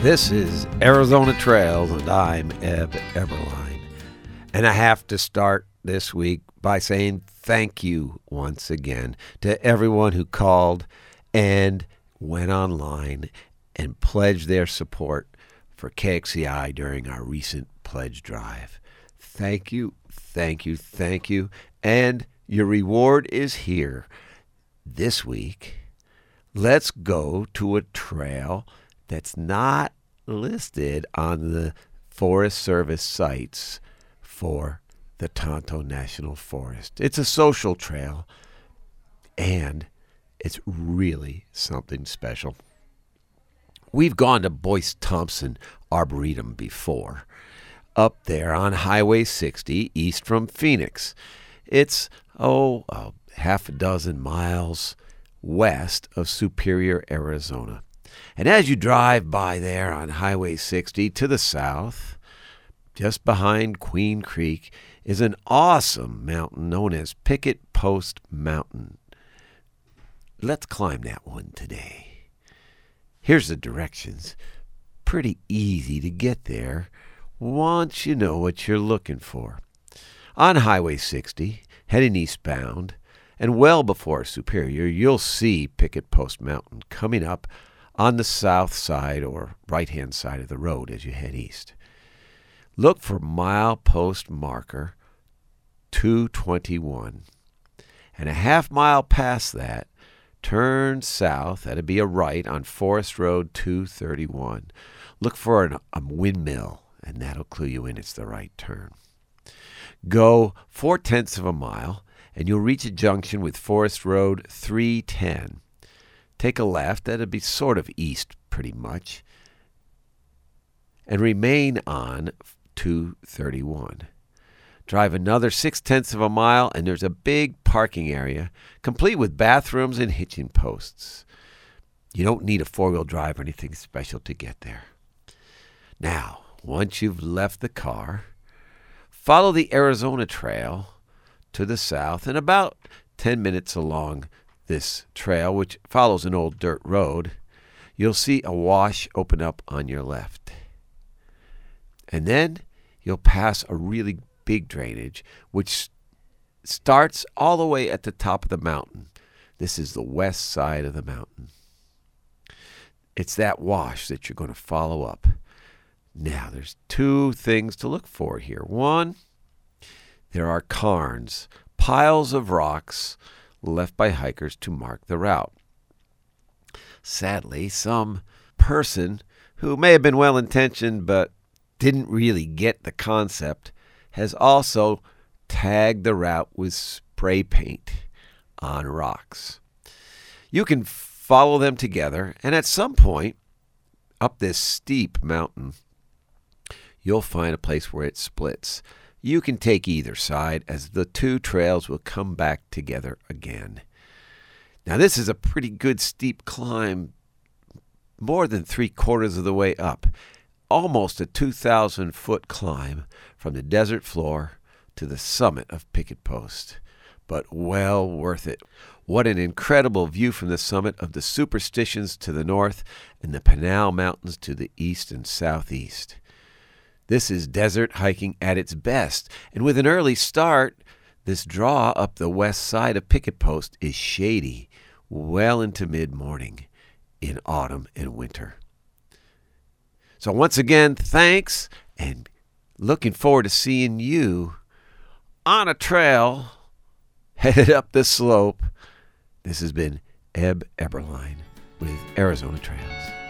This is Arizona Trails, and I'm Eb Eberline. And I have to start this week by saying thank you once again to everyone who called and went online and pledged their support for KXCI during our recent pledge drive. Thank you, thank you, thank you. And your reward is here. This week, let's go to a trail that's not listed on the Forest Service sites for the Tonto National Forest. It's a social trail, and it's really something special. We've gone to Boyce Thompson Arboretum before, up there on Highway 60 east from Phoenix. It's, a half a dozen miles west of Superior, Arizona. And as you drive by there on Highway 60 to the south, just behind Queen Creek, is an awesome mountain known as Picket Post Mountain. Let's climb that one today. Here's the directions. Pretty easy to get there once you know what you're looking for. On Highway 60, heading eastbound, and well before Superior, you'll see Picket Post Mountain coming up on the south side or right-hand side of the road as you head east. Look for milepost marker 221. And a half mile past that, turn south. That'd be a right on Forest Road 231. Look for a windmill, and that'll clue you in it's the right turn. Go 4/10 of a mile, and you'll reach a junction with Forest Road 310. Take a left, that'd be sort of east pretty much, and remain on 231. Drive another 6/10 of a mile, and there's a big parking area, complete with bathrooms and hitching posts. You don't need a four-wheel drive or anything special to get there. Now, once you've left the car, follow the Arizona Trail to the south, and about 10 minutes along this trail, which follows an old dirt road, you'll see a wash open up on your left. And then you'll pass a really big drainage, which starts all the way at the top of the mountain. This is the west side of the mountain. It's that wash that you're going to follow up. Now, there's two things to look for here. One, there are cairns, piles of rocks left by hikers to mark the route. Sadly, some person who may have been well-intentioned but didn't really get the concept has also tagged the route with spray paint on rocks. You can follow them together, and at some point up this steep mountain, you'll find a place where it splits. You can take either side as the two trails will come back together again. Now, this is a pretty good steep climb, more than 3/4 of the way up. Almost a 2,000-foot climb from the desert floor to the summit of Picket Post, but well worth it. What an incredible view from the summit of the Superstitions to the north and the Pinal Mountains to the east and southeast. This is desert hiking at its best, and with an early start, this draw up the west side of Picket Post is shady well into mid-morning in autumn and winter. So once again, thanks, and looking forward to seeing you on a trail headed up the slope. This has been Eb Eberline with Arizona Trails.